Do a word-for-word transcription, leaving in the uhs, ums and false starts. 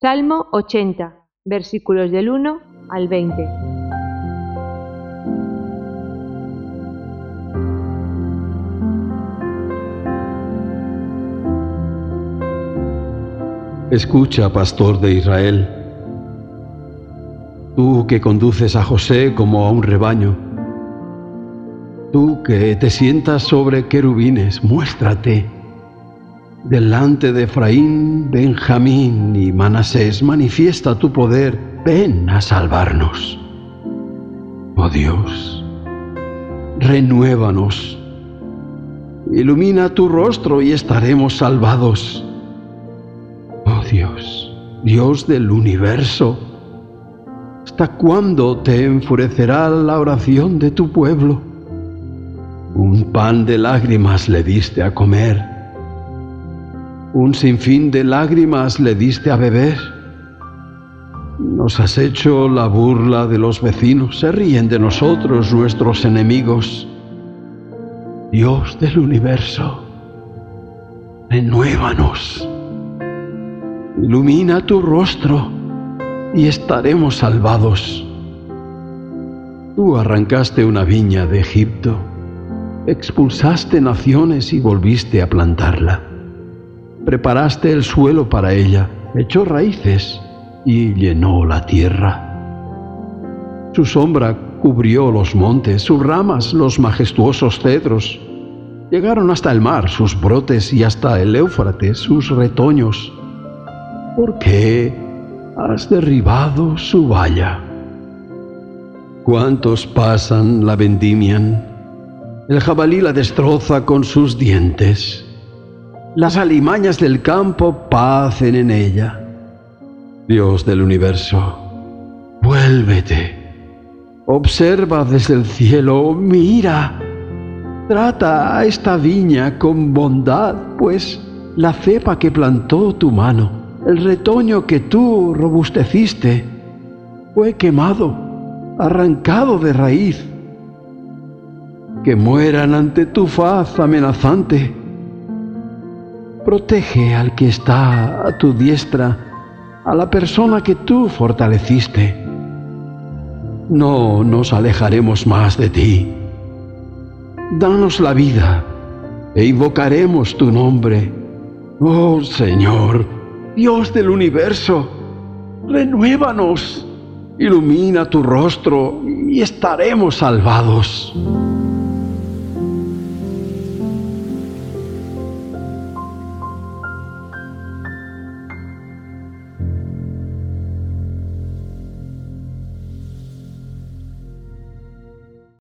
Salmo ochenta, versículos del uno al veinte. Escucha, pastor de Israel, tú que conduces a José como a un rebaño, tú que te sientas sobre querubines, muéstrate. Delante de Efraín, Benjamín y Manasés, manifiesta tu poder, ven a salvarnos. Oh Dios, renuévanos, ilumina tu rostro y estaremos salvados. Oh Dios, Dios del universo, ¿hasta cuándo te enfurecerá la oración de tu pueblo? Un pan de lágrimas le diste a comer, un sinfín de lágrimas le diste a beber. Nos has hecho la burla de los vecinos, se ríen de nosotros nuestros enemigos. Dios del universo, renuévanos, ilumina tu rostro y estaremos salvados. Tú arrancaste una viña de Egipto, expulsaste naciones y volviste a plantarla. Preparaste el suelo para ella, echó raíces y llenó la tierra. Su sombra cubrió los montes, sus ramas los majestuosos cedros. Llegaron hasta el mar sus brotes y hasta el Éufrates sus retoños. ¿Por qué has derribado su valla? ¿Cuántos pasan la vendimian? El jabalí la destroza con sus dientes. Las alimañas del campo pacen en ella. Dios del universo, vuélvete. Observa desde el cielo, mira. Trata a esta viña con bondad, pues la cepa que plantó tu mano, el retoño que tú robusteciste, fue quemado, arrancado de raíz. Que mueran ante tu faz amenazante. Protege al que está a tu diestra, a la persona que tú fortaleciste. No nos alejaremos más de ti. Danos la vida e invocaremos tu nombre. Oh Señor, Dios del universo, renuévanos, ilumina tu rostro y estaremos salvados.